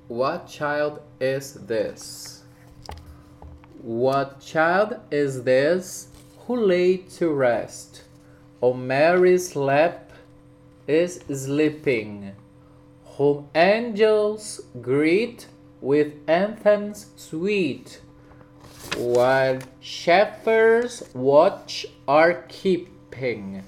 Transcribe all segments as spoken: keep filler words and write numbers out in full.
What child is this? What child is this who lay to rest on Mary's lap is sleeping, whom angels greet with anthems sweet, while shepherds watch are keeping?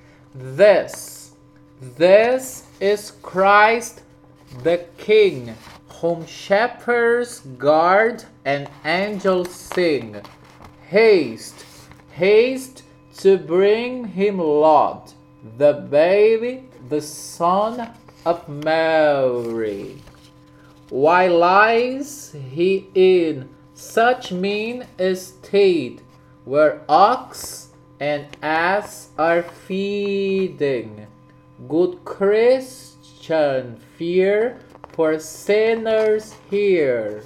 This, this is Christ the King, whom shepherds guard and angels sing. Haste, haste to bring him Lord, the baby, the Son of Mary. Why lies he in such mean estate, where ox and ass are feeding? Good Christian, fear, for sinners hear.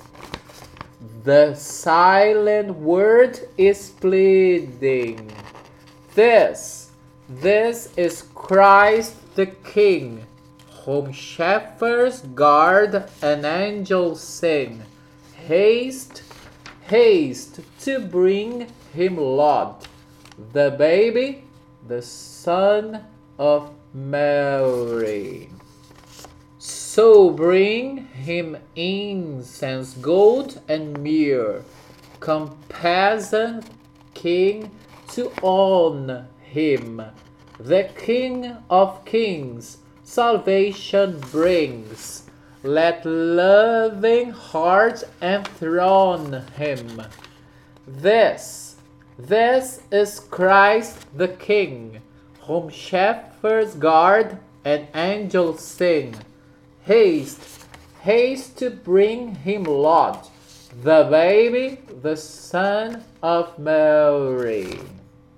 The silent word is pleading. This, this is Christ the King, whom shepherds guard and angels sing. Haste, haste to bring him Lord, the baby, the Son of Mary. So bring him incense, gold, and myrrh. Come, peasant king, to own him. The King of kings salvation brings. Let loving hearts enthrone him. This, this is Christ the King, whom shepherds guard and angels sing. Haste, haste to bring him Lord, the baby, the Son of Mary.